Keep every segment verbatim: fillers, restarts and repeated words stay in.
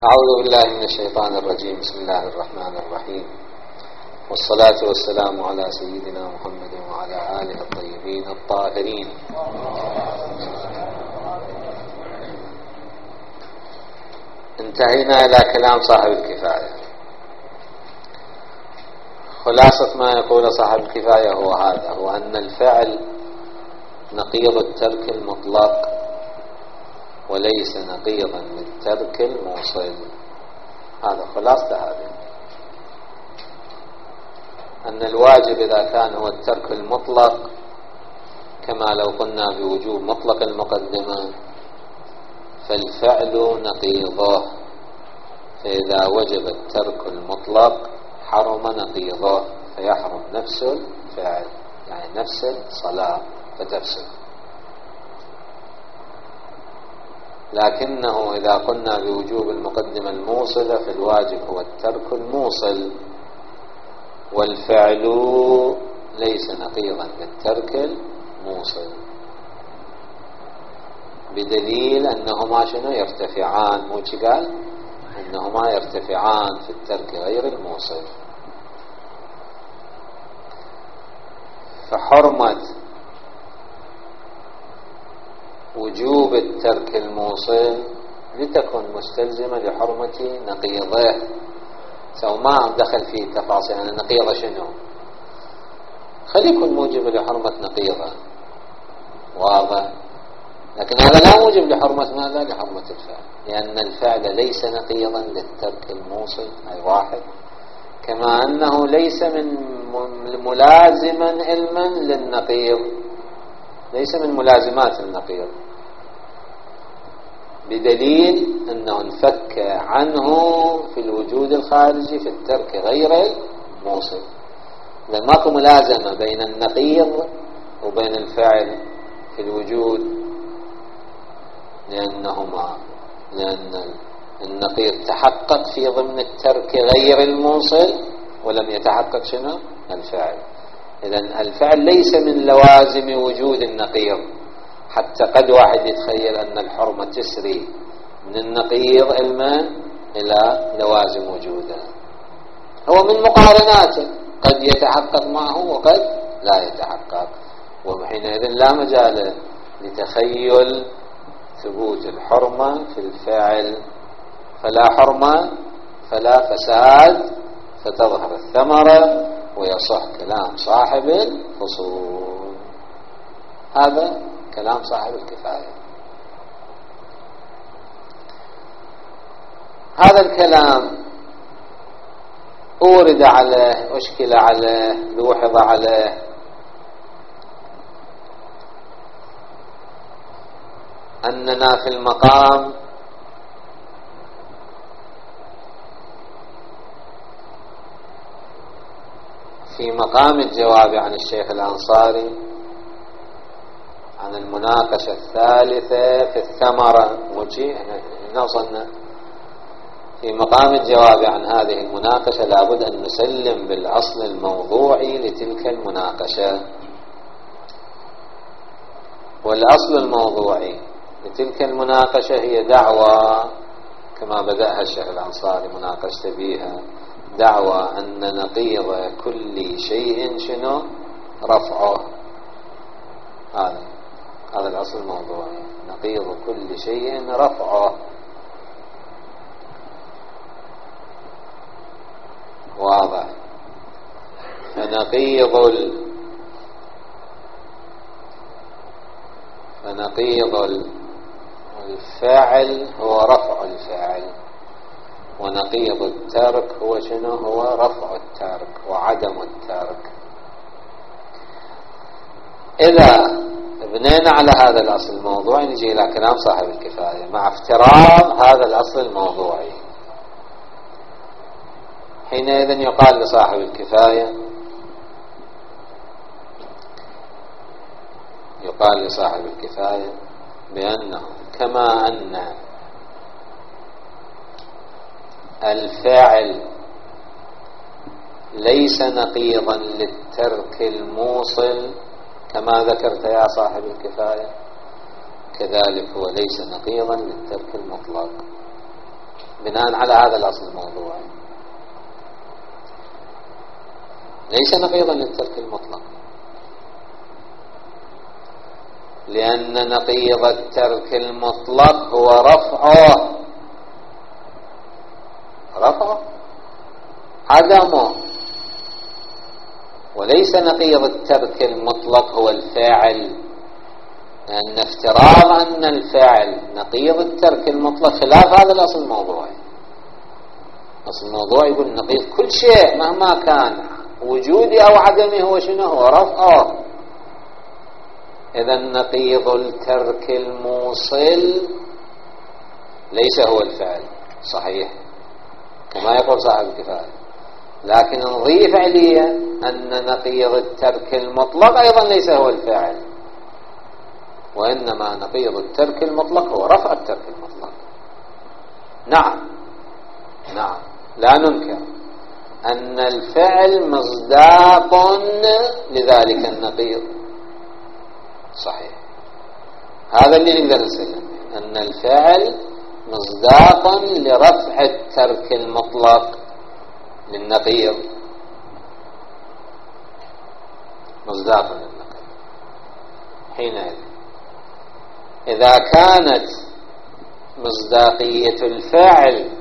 أعوذ بالله من الشيطان الرجيم. بسم الله الرحمن الرحيم، والصلاة والسلام على سيدنا محمد وعلى آله الطيبين الطاهرين. انتهينا إلى كلام صاحب الكفاية. خلاصة ما يقول صاحب الكفاية هو هذا، هو أن الفعل نقيض الترك المطلق وليس نقيضا للترك الموصل. هذا خلاصة هذا، أن الواجب إذا كان هو الترك المطلق كما لو قلنا بوجوب مطلق المقدمة، فالفعل نقيضه، فإذا وجب الترك المطلق حرم نقيضه، فيحرم نفس الفعل، يعني نفس الصلاة فتفسد. لكنه إذا قلنا بوجوب المقدمة الموصلة فالواجب هو الترك الموصل، والفعل ليس نقيضا للترك الموصل، بدليل أنهما شنو يرتفعان، مو قال أنهما يرتفعان في الترك غير الموصل. فحرمة وجوب الترك الموصل لتكن مستلزمة لحرمة نقيضه، سو ما دخل فيه تفاصيل أن النقيضة شنو، خلي يكون موجب لحرمة نقيضة واضح، لكن هذا لا موجب لحرمة ماذا، لحرمة الفعل، لأن الفعل ليس نقيضا للترك الموصل، أي واحد، كما أنه ليس من ملازما علما للنقيض، ليس من ملازمات النقيض، بدليل أنه انفك عنه في الوجود الخارجي في الترك غير الموصل. لأن ماكو ملازمة بين النقيض وبين الفعل في الوجود، لأنهما لأن النقيض تحقق في ضمن الترك غير الموصل ولم يتحقق شنو الفعل. إذن الفعل ليس من لوازم وجود النقيض، حتى قد واحد يتخيل أن الحرمة تسري من النقيض علما إلى لوازم وجوده، هو من مقارناته قد يتحقق معه وقد لا يتحقق، وحينئذ لا مجال لتخيل ثبوت الحرمة في الفعل، فلا حرمة فلا فساد، فتظهر الثمرة ويصح كلام صاحب الفصول. هذا كلام صاحب الكفاية. هذا الكلام أورد عليه، أشكل عليه، لوحظ عليه أننا في المقام في مقام الجواب عن الشيخ الأنصاري عن المناقشة الثالثة في الثمرة، موجي احنا وصلنا في مقام الجواب عن هذه المناقشة لابد أن نسلم بالأصل الموضوعي لتلك المناقشة، والأصل الموضوعي لتلك المناقشة هي دعوة كما بدأها الشيخ الأنصاري مناقشة بها، دعوى أن نقيض كل شيء شنو رفعه. هذا هذا الأصل الموضوعي، نقيض كل شيء رفعه، واضح. فنقيض ال... فنقيض الفاعل هو رفع الفاعل، ونقيض الترك هو شنو، هو رفع الترك وعدم الترك. إذا بنينا على هذا الأصل الموضوعي نجي إلى كلام صاحب الكفاية مع افتراض هذا الأصل الموضوعي. حينئذ يقال لصاحب الكفاية يقال لصاحب الكفاية بأنه كما أن الفاعل ليس نقيضا للترك الموصل كما ذكرت يا صاحب الكفاية، كذلك هو ليس نقيضا للترك المطلق. بناء على هذا الأصل الموضوعي، ليس نقيضا للترك المطلق، لأن نقيض الترك المطلق هو رفعه رفعه عدمه، وليس نقيض الترك المطلق هو الفاعل، لأن افتراض أن الفاعل نقيض الترك المطلق خلاف هذا الأصل الموضوعي. الأصل الموضوعي يقول نقيض كل شيء مهما كان وجودي أو عدمي هو شنو؟ هو رفعه. إذا نقيض الترك الموصل ليس هو الفعل، صحيح كما يقول صاحب الكفاية، لكن نضيف عليه أن نقيض الترك المطلق أيضا ليس هو الفاعل، وإنما نقيض الترك المطلق هو رفع الترك المطلق. نعم نعم لا ننكر أن الفعل مصداق لذلك النقيض، صحيح، هذا اللي نقدر نسلم، أن الفعل مصداق لرفع الترك المطلق للنقيض، مصداق للنقيض. حينئذ إذا كانت مصداقية الفعل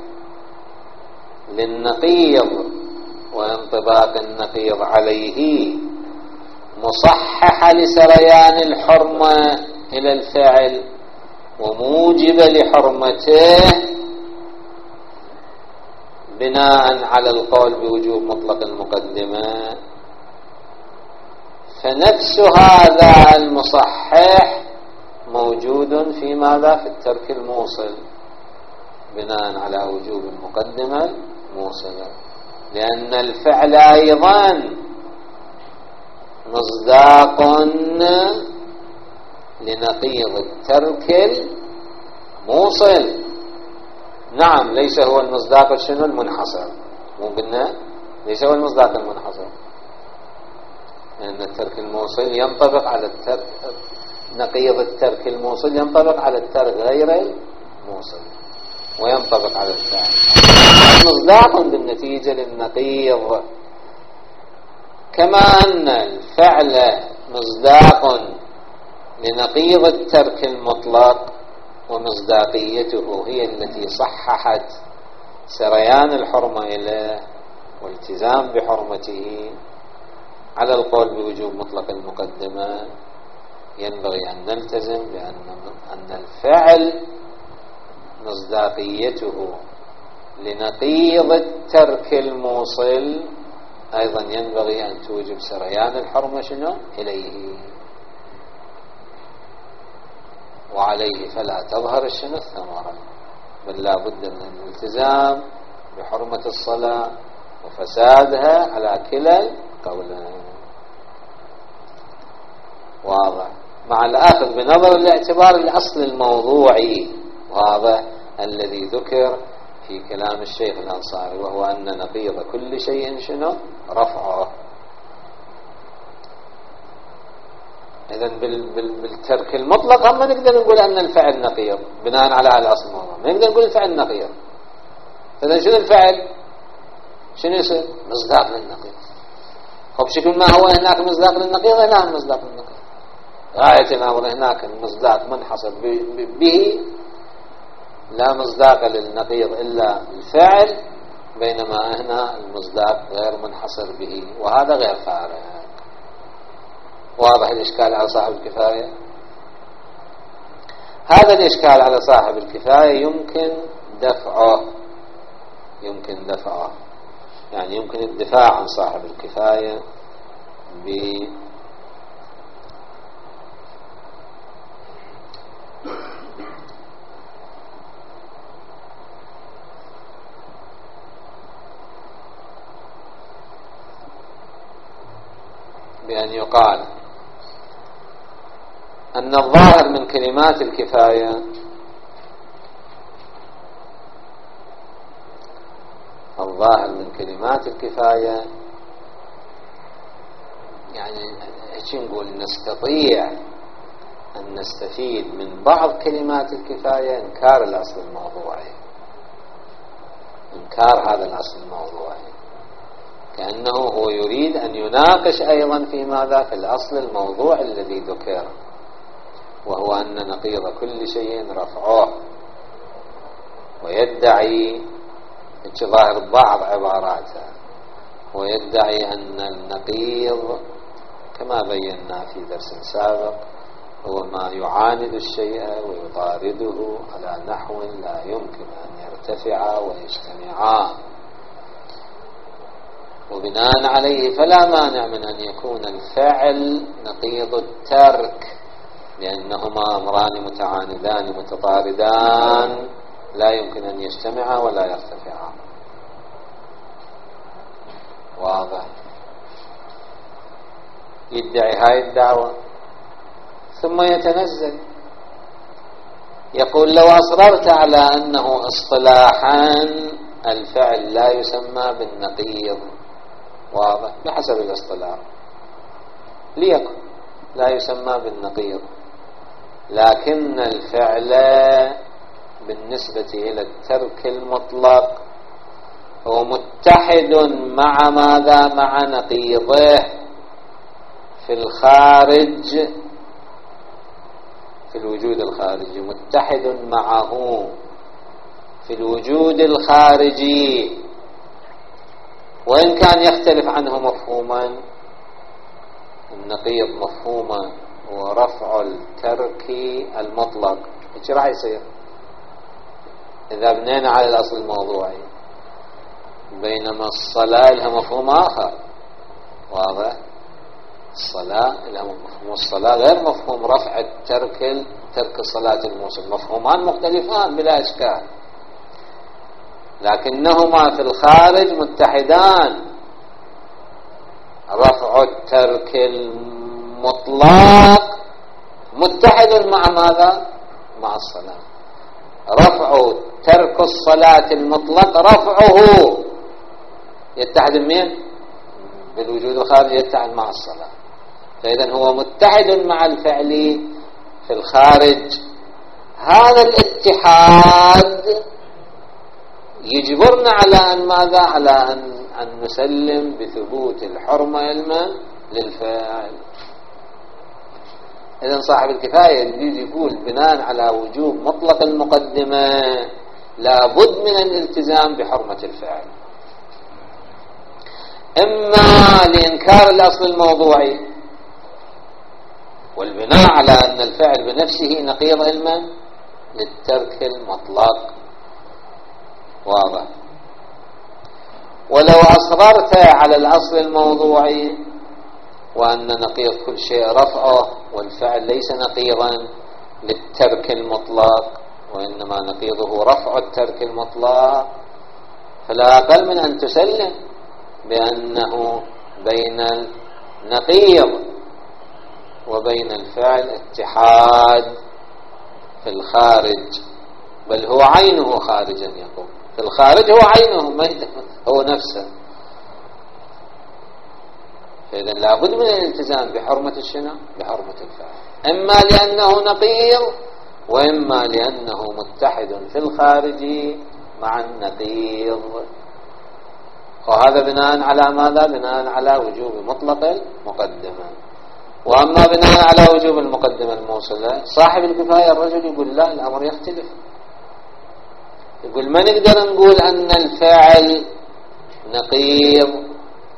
للنقيض وانطباق النقيض عليه مصححة لسريان الحرمة إلى الفعل وموجبة لحرمته بناء على القول بوجوب مطلق المقدمة، فنفس هذا المصحح موجود في ماذا؟ في الترك الموصل بناء على وجوب المقدمة موصلة، لأن الفعل أيضا مصداق لنقيض الترك الموصل. نعم ليس هو المصداق شنو المنحصر، مو قلنا ليس هو المصداق المنحصر، لأن الترك الموصل ينطبق على الترك، نقيض الترك الموصل ينطبق على الترك غير الموصل وينطبق على الفعل، مصداق بالنتيجة للنقيض، كما أن الفعل مصداق لنقيض الترك المطلق ومصداقيته هي التي صححت سريان الحرمة إليه والالتزام بحرمته على القول بوجوب مطلق المقدمة. ينبغي أن نلتزم بأن أن الفعل مصداقيته لنقيض الترك الموصل أيضا ينبغي أن توجب سريان الحرمة شنو إليه، وعليه فلا تظهر الشنو الثمرة، بل لا بد من الالتزام بحرمة الصلاة وفسادها على كلا قولين. واضح؟ مع الأخذ بنظر الاعتبار الأصل الموضوعي واضح الذي ذكر في كلام الشيخ الأنصاري، وهو أن نقيض كل شيء شنو رفعه. إذن بالترك المطلق هم نقدر نقول أن الفعل نقيض بناء على الأصل الموضوع، ما نقدر نقول الفعل نقيض. إذن شنو الفعل؟ شنو يصير؟ مصداق للنقيض. خب شكل ما هو هناك مصداق للنقيض هناك مصداق للنقيض، غاية الأمر هناك المصداق منحصر به، لا مصداق للنقيض إلا الفعل، بينما هنا المصداق غير منحصر به، وهذا غير فارق. واضح الإشكال على صاحب الكفاية؟ هذا الإشكال على صاحب الكفاية يمكن دفعه، يمكن دفعه يعني يمكن الدفاع عن صاحب الكفاية ب بأن يقال أن الظاهر من كلمات الكفاية الظاهر من كلمات الكفاية يعني ايش نقول، نستطيع أن نستفيد من بعض كلمات الكفاية إنكار الأصل الموضوعي، إنكار هذا الأصل الموضوعي، كأنه هو يريد أن يناقش أيضا في ماذا؟ في الأصل الموضوع الذي ذكر، وهو أن نقيض كل شيء رفعه، ويدعي ظاهر بعض عباراته، ويدعي أن النقيض كما بينا في درس سابق هو ما يعاند الشيء ويطارده على نحو لا يمكن أن يرتفع ويجتمعا، وبناء عليه فلا مانع من أن يكون الفعل نقيض الترك، لأنهما أمران متعاندان متطاردان لا يمكن أن يجتمعا ولا يرتفعا. واضح؟ يدعي هاي الدعوة ثم يتنزل يقول لو أصررت على أنه اصطلاحا الفعل لا يسمى بالنقيض، واضح، بحسب الاصطلاح ليكن لا يسمى بالنقيض، لكن الفعل بالنسبة إلى الترك المطلق هو متحد مع ماذا؟ مع نقيضه في الخارج، في الوجود الخارجي، متحد معه في الوجود الخارجي، وإن كان يختلف عنه مفهوما. النقيض مفهوما هو رفع الترك المطلق، ايش راح يصير إذا بنينا على الأصل الموضوعي؟ بينما الصلاة لها مفهوم آخر، واضح؟ الصلاة لها مفهوم الصلاة غير مفهوم رفع الترك ترك الصلاة الموصل، مفهومان مختلفان بلا إشكال، لكنهما في الخارج متحدان. رفع الترك المطلق متحد مع ماذا؟ مع الصلاة. رفع ترك الصلاة المطلق رفعه يتحد مين؟ بالوجود الخارجي، يتحد مع الصلاة. فإذا هو متحد مع الفعل في الخارج. هذا الاتحاد يجبرنا على أن ماذا؟ على أن, أن نسلم بثبوت الحرمة علما للفاعل. إذن صاحب الكفاية يريد يقول بناء على وجوب مطلق المقدمة لابد من الالتزام بحرمة الفاعل، إما لإنكار الأصل الموضوعي والبناء على أن الفعل بنفسه نقيض علما للترك المطلق، واضح؟ ولو أصررت على الأصل الموضوعي وأن نقيض كل شيء رفعه والفعل ليس نقيضا للترك المطلق وإنما نقيضه رفع الترك المطلق، فلا أقل من أن تسلم بأنه بين النقيض وبين الفعل اتحاد في الخارج، بل هو عينه خارجا. يقول في الخارج هو عينه، ما هو نفسه. فإذا لابد من الالتزام بحرمة الشنو؟ بحرمة الفاعل، إما لأنه نقيض وإما لأنه متحد في الخارج مع النقيض. وهذا بناء على ماذا؟ بناء على وجوب مطلق المقدمة. وأما بناء على وجوب المقدمة الموصلة صاحب الكفاية الرجل يقول لا، الأمر يختلف. يقول ما نقدر نقول أن الفعل نقيض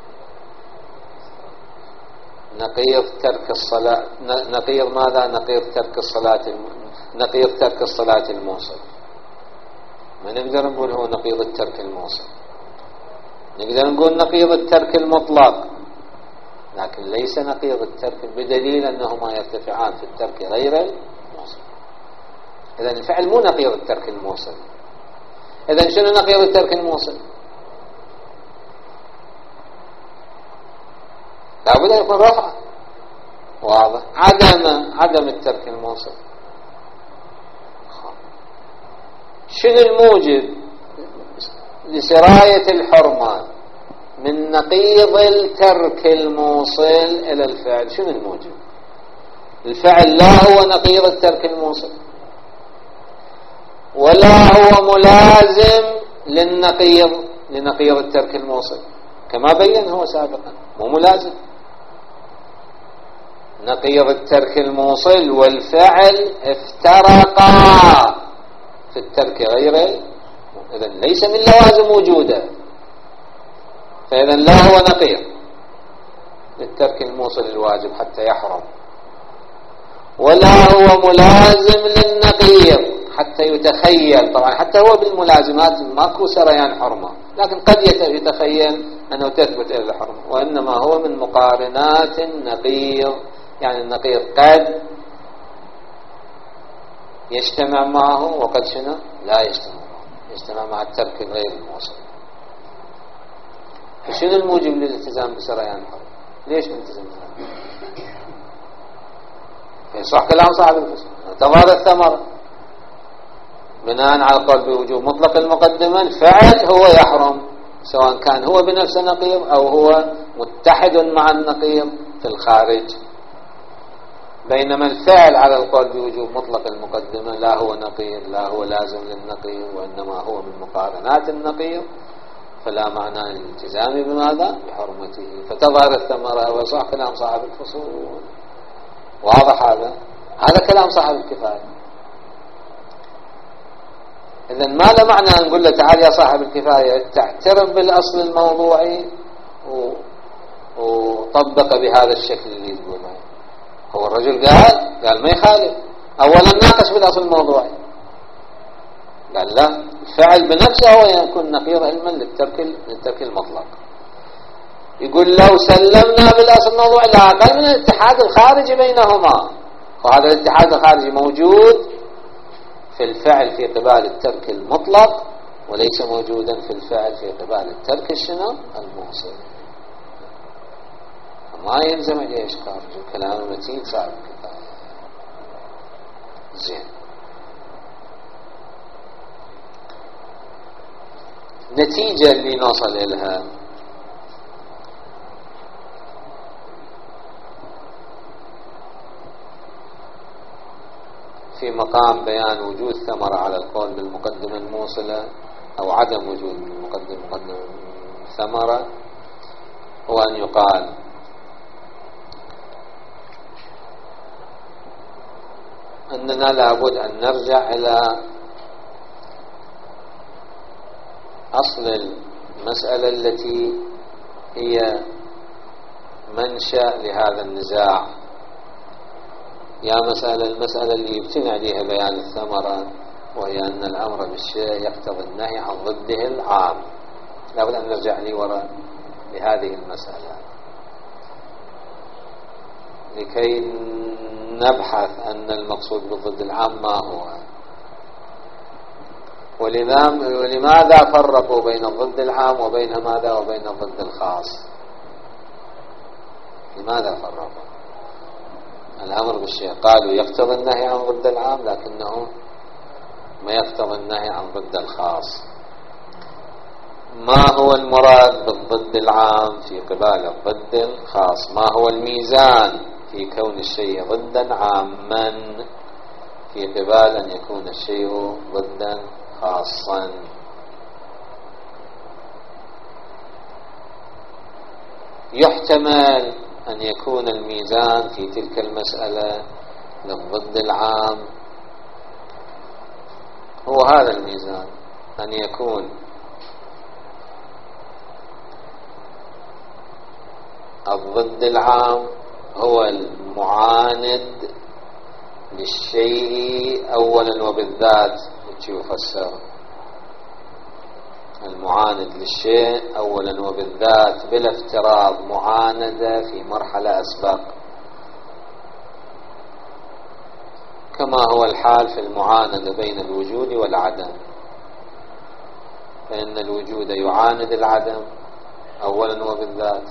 نقيض ترك الصلاة، نقيض ماذا؟ نقيض ترك الصلاة نقيض ترك الصلاة الموصل. ما نقدر نقول هو نقيض الترك الموصل، نقدر نقول نقيض الترك المطلق، لكن ليس نقيض الترك، بدليل أنهما يرتفعان في الترك غير الموصل. إذن الفعل مو نقيض الترك الموصل. إذن شنو نقيض الترك الموصل؟ لابد أن يكون رفع، واضح؟ عدم عدم الترك الموصل. شنو الموجب لسراية الحرمة من نقيض الترك الموصل إلى الفعل؟ شنو الموجب؟ الفعل لا هو نقيض الترك الموصل ولا هو ملازم للنقيض لنقيض الترك الموصل كما بين هو سابقا، مو ملازم. نقيض الترك الموصل والفعل افترقا في الترك غيره، إذن ليس من لوازم وجوده، فإذن لا هو نقيض للترك الموصل الواجب حتى يحرم، ولا هو ملازم للنقيض حتى يتخيل. طبعا حتى هو بالملازمات ماكو سريان حرمة، لكن قد يتخيل أنه تثبت إلى الحرمة، وإنما هو من مقارنات النقيض. يعني النقيض قد يجتمع معه وقد شنو لا يجتمع معه، يجتمع مع الترك غير الموصل. فشنو الموجب للالتزام بسريان الحرمة؟ ليش نلتزم بسريان؟ يصح كلام صاحب الفصل تظهر الثمرة بناء على القول بوجوب مطلق المقدمة. الفعل هو يحرم سواء كان هو بنفسه نقيض أو هو متحد مع النقيض في الخارج، بينما الفعل على القول بوجوب مطلق المقدمة لا هو نقيض، لا هو لازم للنقيض، وإنما هو من مقارنات النقيض، فلا معنى للالتزام بماذا؟ بحرمته. فتظهر الثمرة وصح كلام صاحب الفصول. واضح هذا؟ هذا كلام صاحب الكفاية. إذن ما له معنى أن نقول له تعال يا صاحب الكفاية تعترف بالأصل الموضوعي وطبق بهذا الشكل اللي تقوله. هو الرجل قال قال ما يخالف، أولا ناقش بالأصل الموضوعي، قال لا، الفعل بنفسه هو يكون نقيض علما للترك للترك المطلق. يقول لو سلمنا بالأصل الموضوعي لا أقل من الاتحاد الخارجي بينهما، وهذا الاتحاد الخارجي موجود في الفعل في قبال الترك المطلق، وليس موجودا في الفعل في قبال الترك الشنو الموصل. ما يلزم عليه إشكال، كلام المتين صعب كفاية. زين، نتيجة اللي نوصل إلها في مقام بيان وجود ثمرة على القول بالمقدمة الموصلة أو عدم وجود المقدمة ثمرة، هو أن يقال أننا لابد أن نرجع إلى أصل المسألة التي هي منشأ لهذا النزاع. يا مسألة المسألة اللي يبتنى عليها بيان الثمرة، وهي أن الأمر بالشيء يقتضي النهي عن ضده العام. لابد أن نرجع لي وراء لهذه المسألة لكي نبحث أن المقصود بالضد العام ما هو، ولماذا فرقوا بين الضد العام وبين ماذا وبين الضد الخاص. لماذا فرقوا؟ الأمر بالشيء قالوا يقتضي النهي عن ضد العام، لكنه ما يقتضي النهي عن ضد الخاص. ما هو المراد بالضد العام في قبال الضد الخاص؟ ما هو الميزان في كون الشيء ضدا عاما في قبال أن يكون الشيء ضدا خاصا؟ يحتمل أن يكون الميزان في تلك المسألة للضد العام هو هذا الميزان، أن يكون الضد العام هو المعاند للشيء أولا وبالذات. يفسر المعاند للشيء أولا وبالذات بلا افتراض معاندة في مرحلة أسبق، كما هو الحال في المعاندة بين الوجود والعدم، فإن الوجود يعاند العدم أولا وبالذات،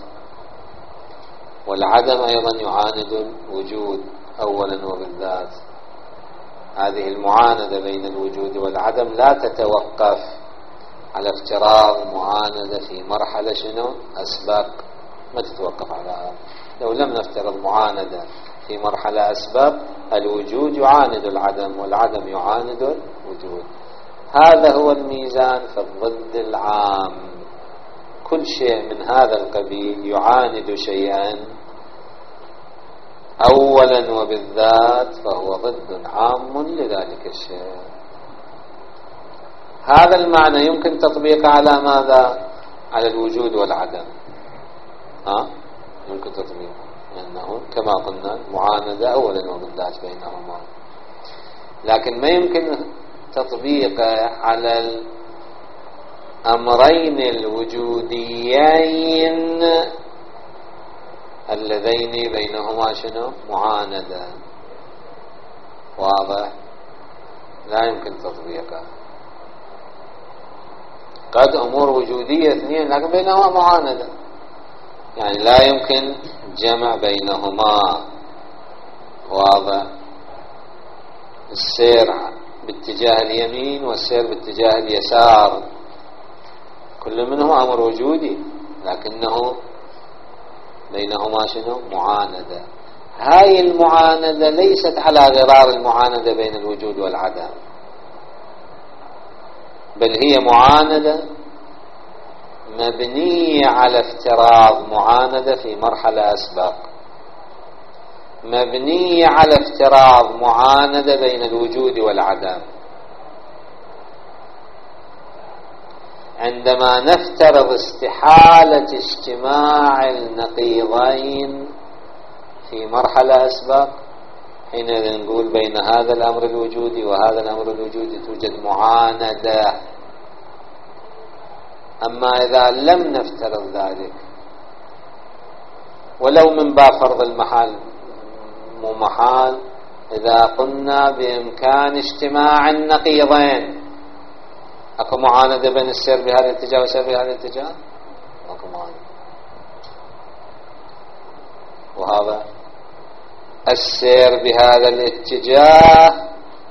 والعدم أيضا يعاند الوجود أولا وبالذات. هذه المعاندة بين الوجود والعدم لا تتوقف على افتراض معاندة في مرحلة شنو أسبق، ما تتوقف على هذا. لو لم نفترض معاندة في مرحلة أسبق، الوجود يعاند العدم والعدم يعاند الوجود، هذا هو الميزان في الضد العام. كل شيء من هذا القبيل يعاند شيئا أولا وبالذات فهو ضد عام لذلك الشيء. هذا المعنى يمكن تطبيقه على ماذا؟ على الوجود والعدم. ها؟ يمكن تطبيقه لأنه كما قلنا المعاندة أولا وبالذات بينهما، لكن ما يمكن تطبيقه على الأمرين الوجوديين اللذين بينهما شنو؟ معاندة. واضح؟ لا يمكن تطبيقه. قد أمور وجودية اثنين لكن بينهما معاندة، يعني لا يمكن جمع بينهما. واضح؟ السير باتجاه اليمين والسير باتجاه اليسار كل منهما أمر وجودي لكنه بينهما شنو؟ معاندة. هاي المعاندة ليست على غرار المعاندة بين الوجود والعدم، بل هي معاندة مبنية على افتراض معاندة في مرحلة أسبق، مبنية على افتراض معاندة بين الوجود والعدم. عندما نفترض استحالة اجتماع النقيضين في مرحلة أسبق حينئذ نقول بين هذا الأمر الوجودي وهذا الأمر الوجودي توجد معاندة. أما إذا لم نفترض ذلك ولو من باب فرض المحال مو محال، إذا قلنا بإمكان اجتماع النقيضين أكو معاندة بين السير بهذا الاتجاه والسير بهذا الاتجاه؟ أكو معاندة. وهذا السير بهذا الاتجاه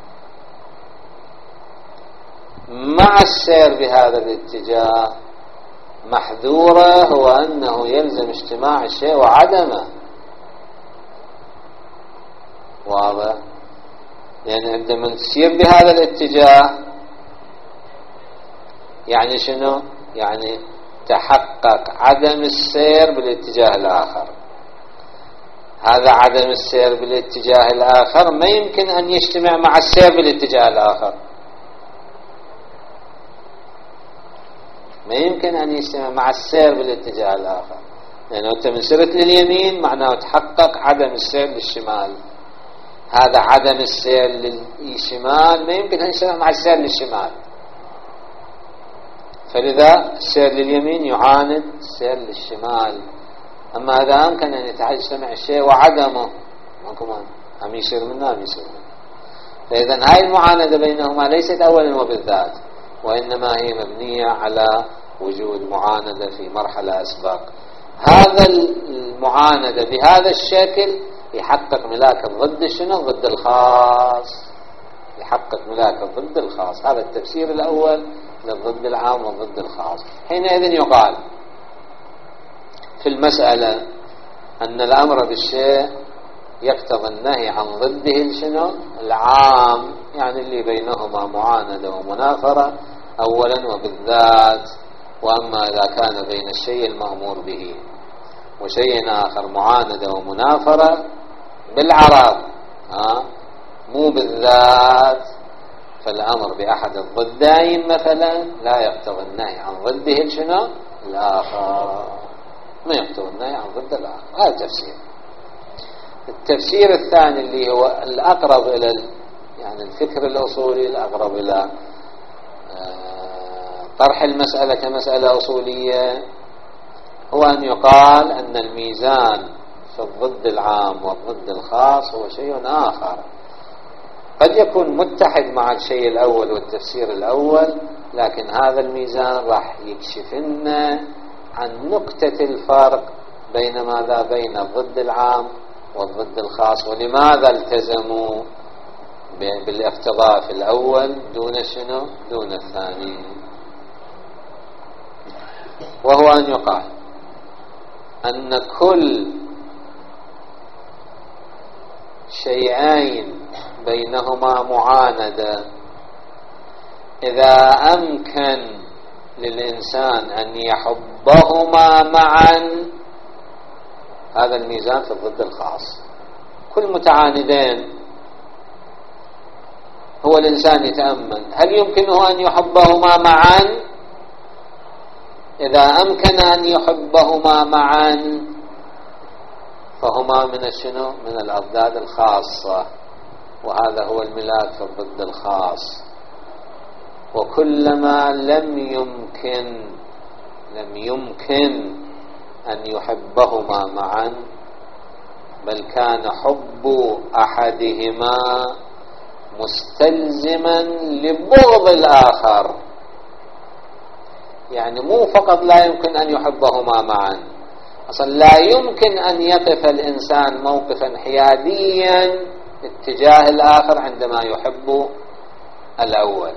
مع السير بهذا الاتجاه محذوره هو أنه يلزم اجتماع الشيء وعدمه. واضح؟ يعني عندما تسير بهذا الاتجاه يعني شنو؟ يعني تحقق عدم السير بالاتجاه الآخر. هذا عدم السير بالاتجاه الآخر ما يمكن أن يجتمع مع السير بالاتجاه الآخر، ما يمكن أن يجتمع مع السير بالاتجاه الآخر، لأنه أنت من سرت لليمين معناه تحقق عدم السير للشمال. هذا عدم السير للشمال ما يمكن أن يجتمع مع السير للشمال، فلذا السير لليمين يعاند السير للشمال. أما إذا أمكن أن يجتمع الشيء وعدمه هم يصير منه هم يصير منه. فإذا هاي المعاندة بينهما ليست أولا وبالذات، وإنما هي مبنية على وجود معاندة في مرحلة أسبق. هذا المعاندة بهذا الشكل يحقق ملاك الضد شنو؟ ضد الخاص. يحقق ملاك الضد الخاص. هذا التفسير الأول للضد العام والضد الخاص. حينئذ يقال في المسألة أن الأمر بالشيء يقتضي النهي عن ضده شنو؟ العام، يعني اللي بينهما معاندة ومنافرة أولا وبالذات. وأما إذا كان بين الشيء المأمور به وشيء آخر معاندة ومنافرة بالعرض ها مو بالذات، فالأمر بأحد الضدين مثلا لا يقتضي النهي عن ضده شنو؟ الآخر، ما يقتضي النهي عن ضد الآخر. هذا تفسير. التفسير الثاني اللي هو الأقرب إلى يعني الفكر الأصولي، الأقرب إلى طرح المسألة كمسألة أصولية، هو أن يقال أن الميزان في الضد العام والضد الخاص هو شيء آخر. قد يكون متحد مع الشيء الأول والتفسير الأول، لكن هذا الميزان راح يكشف لنا عن نقطة الفرق بين ماذا؟ بين الضد العام والضد الخاص، ولماذا التزموا بالاقتضاء في الأول دون شنو؟ دون الثاني. وهو أن يقال أن كل شيئين بينهما معاندة إذا أمكن للإنسان أن يحبهما معا، هذا الميزان في الضد الخاص. كل متعاندين هو الإنسان يتأمل هل يمكنه أن يحبهما معا؟ إذا أمكن أن يحبهما معا فهما من الشنو؟ من الأضداد الخاصة، وهذا هو الملاك في الضد الخاص. وكلما لم يمكن لم يمكن أن يحبهما معا، بل كان حب أحدهما مستلزما لبغض الآخر، يعني مو فقط لا يمكن أن يحبهما معا، أصلا لا يمكن أن يقف الإنسان موقفا حياديا اتجاه الآخر عندما يحب الأول.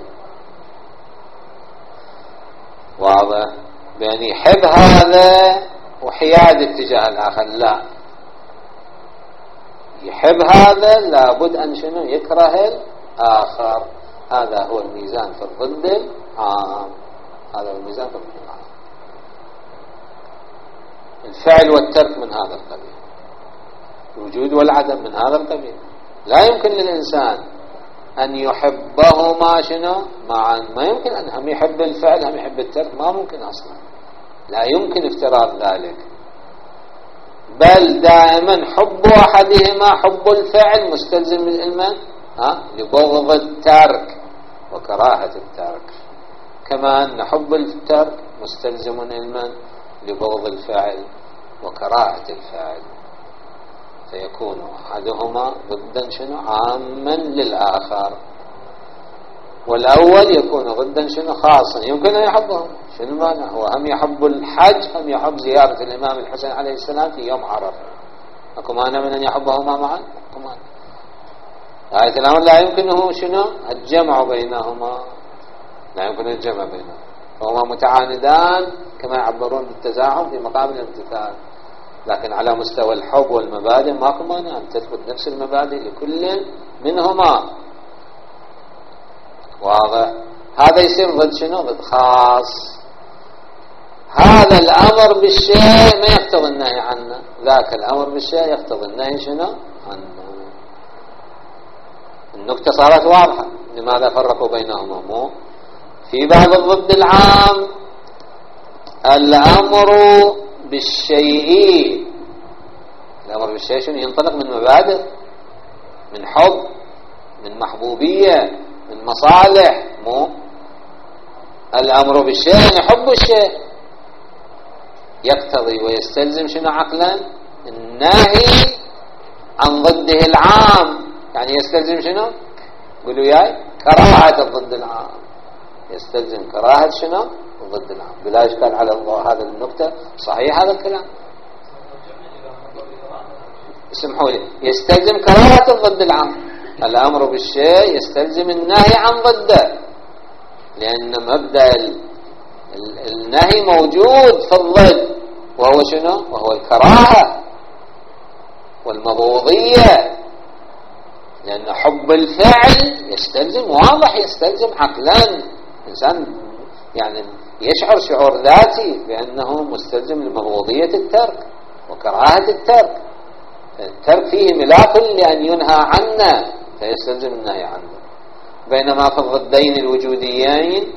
واضح؟ بأن يحب هذا وحياد اتجاه الآخر، لا، يحب هذا لابد أن شنو؟ يكره الآخر. هذا هو الميزان في الضد العام. هذا هو الميزان في الضد العام. الفعل والترك من هذا القبيل، الوجود والعدم من هذا القبيل. لا يمكن للإنسان أن يحبهما شنو؟ معا. ما يمكن أن هم يحب الفعل هم يحب الترك، ما ممكن أصلا، لا يمكن افتراض ذلك. بل دائما حب أحدهما، حب الفعل مستلزم للإلمان ها لبغض الترك وكراهة الترك، كما أن حب الترك مستلزم للإلمان لبغض الفعل وكراهة الفعل، فيكون أحدهما ضدا شنو؟ عاما للآخر، والأول يكون ضدا شنو؟ خاصا. يمكن أن يحبهم، شنو المانع؟ هو هم يحب الحج هم يحب زيارة الإمام الحسين عليه السلام في يوم عرفة، أكو مانع من أن يحبهما معا؟ أكو مانع. آية الأمر لا يمكنه شنو؟ الجمع بينهما، لا يمكن الجمع بينهما، فهما متعاندان كما يعبرون بالتزاحم في مقام الامتثال، لكن على مستوى الحب والمبادئ ماكو مانع أن تثبت نفس المبادئ لكل منهما. واضح؟ هذا يصير ضد شنو؟ ضد خاص. هذا الأمر بالشيء ما يقتضي النهي عنه، ذاك الأمر بالشيء يقتضي النهي شنو؟ عنه. النكتة صارت واضحة. لماذا فرقوا بينهما؟ مو في بعض الضد العام الأمر بالشيء، الأمر بالشيء شنو؟ ينطلق من مبادئ، من حب، من محبوبية، من مصالح. مو الأمر بالشيء يعني حب الشيء، يقتضي ويستلزم شنو عقلا؟ النهي عن ضده العام، يعني يستلزم شنو؟ قولوا ياي كراهة الضد العام، يستلزم كراهة شنو؟ الضد العام. بلا إشكال على الله هذا النكتة صحيح هذا الكلام. اسمحوا لي، يستلزم كراهة الضد العام. الأمر بالشيء يستلزم النهي عن ضده، لأن مبدأ النهي موجود في الضد، وهو شنو؟ وهو الكراهة والمبغوضية، لأن حب الفعل يستلزم واضح، يستلزم عقلا إنسان يعني يشعر شعور ذاتي بأنه مستلزم لمبغوضية الترك وكراهة الترك. الترك فيه ملاك لأن ينهى عنه فيستلزم النهي عنه. بينما في الضدين الوجوديين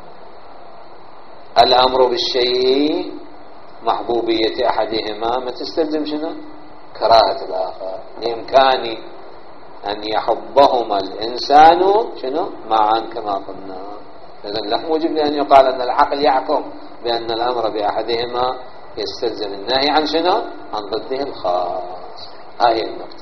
الأمر بالشيء محبوبية أحدهما ما تستلزم شنو؟ كراهة الآخر، بإمكان أن يحبهما الإنسان شنو؟ معا كما قلنا. إذن لا موجب لأن يقال أن العقل يحكم بأن الأمر بأحدهما يستلزم النهي عن شنو؟ عن ضده الخاص. هذه النقطة.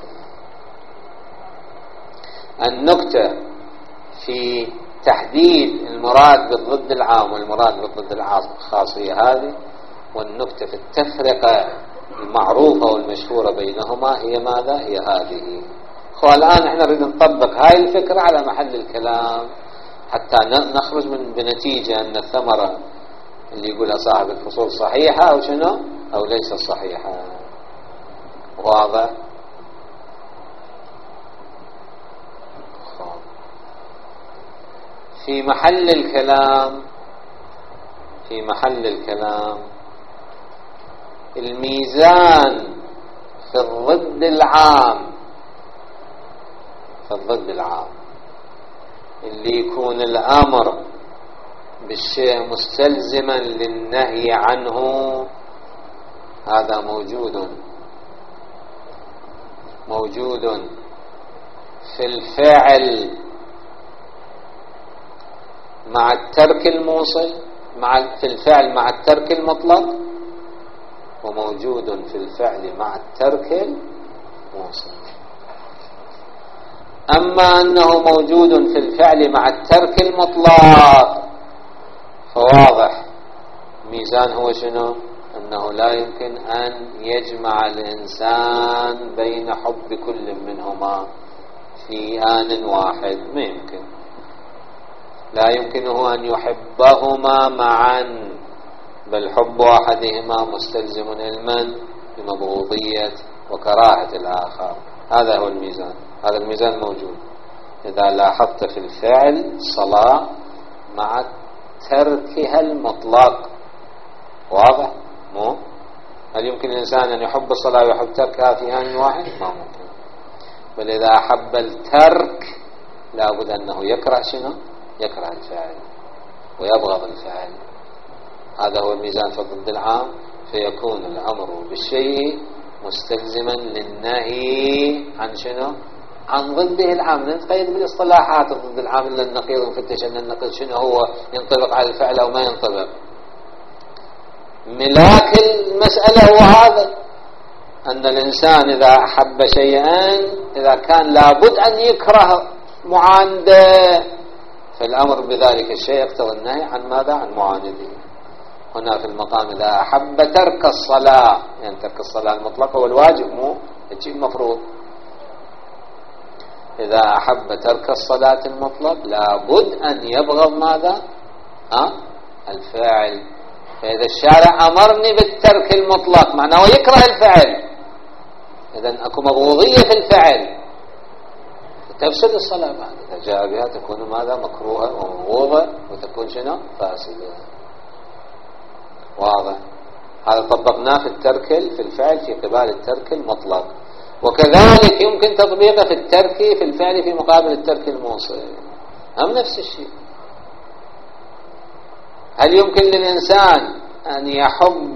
النقطة في تحديد المراد بالضد العام والمراد بالضد الخاص هي هذه، والنقطة في التفرقة المعروفة والمشهورة بينهما هي ماذا؟ هي هذه. والآن احنا نريد نطبق هاي الفكرة على محل الكلام حتى نخرج من بنتيجة أن الثمرة اللي يقولها صاحب الفصول صحيحة أو شنو أو ليس صحيحة. واضح؟ في محل الكلام في محل الكلام الميزان في الضد العام في الضد العام اللي يكون الأمر بالشيء مستلزما للنهي عنه، هذا موجود موجود في الفعل مع الترك الموصل، مع في الفعل مع الترك المطلق، وموجود في الفعل مع الترك الموصل. أما أنه موجود في الفعل مع الترك المطلق فواضح ميزان هو شنو؟ أنه لا يمكن أن يجمع الإنسان بين حب كل منهما في آن واحد، ما يمكن، لا يمكنه أن يحبهما معا، بل حب أحدهما مستلزم علما بمبغوضية وكراهة الآخر. هذا هو الميزان، هذا الميزان موجود. إذا لاحظت في الفعل صلاة مع تركها المطلق، واضح؟ مو هل يمكن الإنسان أن يحب الصلاة ويحب تركها في آن واحد؟ ما ممكن. بل إذا أحب الترك لابد أنه يكره شنو؟ يكره الفعل ويبغض الفعل. هذا هو الميزان في الضد العام، فيكون الأمر بالشيء مستلزما للنهي عن شنو؟ عن ضده العام. نتقيد بالاصطلاحات الضد العام إلا النقيض، ونفتش أن النقيض شنو هو، ينطبق على الفعل أو ما ينطبق. ملاك المسألة هو هذا، أن الإنسان إذا أحب شيئا إذا كان لابد أن يكره معانده، فالأمر بذلك الشيء يقتضي النهي عن ماذا؟ عن معانده. هنا في المقام إذا أحب ترك الصلاة، يعني ترك الصلاة المطلقة والواجب مو الشيء المفروض، إذا أحب ترك الصلاة المطلق لابد أن يبغض ماذا؟ ها؟ الفاعل. فإذا الشارع أمرني بالترك المطلق معناه يكره الفعل، إذن أكو مبغوضية في الفعل تفسد الصلاة بعد. إذا جاء بها تكون ماذا؟ مكروهة ومبغوضة، وتكون شنو؟ فاسدة. واضح؟ هذا طبقناه في الترك في الفعل في قبال الترك المطلق، وكذلك يمكن تطبيقه في الترك في الفعل في مقابل الترك الموصل، هم نفس الشيء. هل يمكن للإنسان أن يحب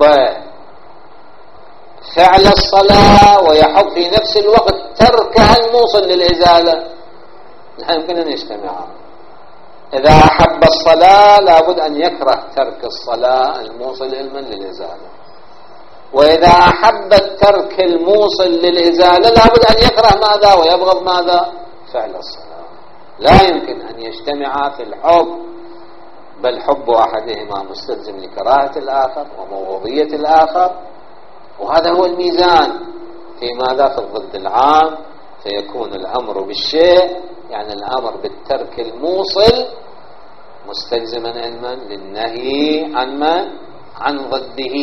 فعل الصلاة ويحب في نفس الوقت تركها الموصل للإزالة؟ لا يمكن أن يجتمعا. إذا أحب الصلاة لابد أن يكره ترك الصلاة الموصل علما للإزالة، وإذا أحب الترك الموصل للإزالة لابد أن يكره ماذا؟ ويبغض ماذا؟ فعل الصلاة. لا يمكن أن يجتمعا في الحب، بل حب أحدهما مستلزم لكراهة الآخر ومبغوضية الآخر. وهذا هو الميزان في ماذا؟ في الضد العام. فيكون الأمر بالشيء يعني الأمر بالترك الموصل مستلزما علما للنهي عن ما؟ عن ضده،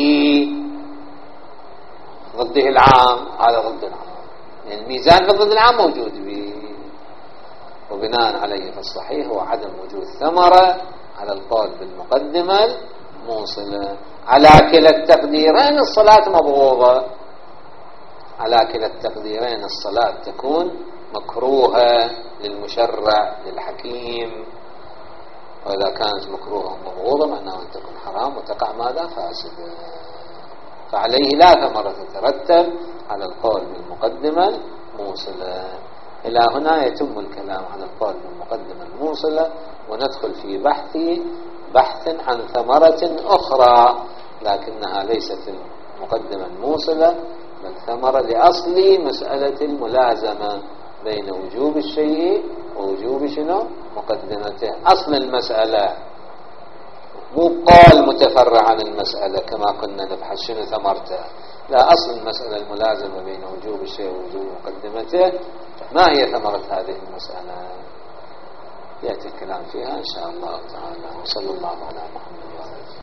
ضده العام. هذا ضد العام، يعني الميزان في الضد العام موجود به، وبناء عليه فالصحيح هو عدم وجود ثمرة على القول بالمقدمة الموصلة. على كلا التقديرين الصلاة مبغوضة، على كلا التقديرين الصلاة تكون مكروهة للمشرع للحكيم، وإذا كانت مكروهة ومبغوضة معناه أن تكون حرام وتقع ماذا؟ فاسدة. فعليه لا ثمرة تترتب على القول بالمقدمة الموصلة. إلى هنا يتم الكلام عن القول بالمقدمة الموصلة، وندخل في بحث بحث عن ثمرة أخرى لكنها ليست المقدمة الموصلة، بل ثمرة لأصل مسألة الملازمة بين وجوب الشيء ووجوب شنو؟ مقدمته. أصل المسألة، مو قول متفرع عن المسألة كما كنا نبحث شنو ثمرته، لا، أصل المسألة الملازمة بين وجوب الشيء ووجوب مقدمته. ما هي ثمرة هذه المسألة؟ يأتي الكلام فيها إن شاء الله تعالى. وصلى الله على محمد.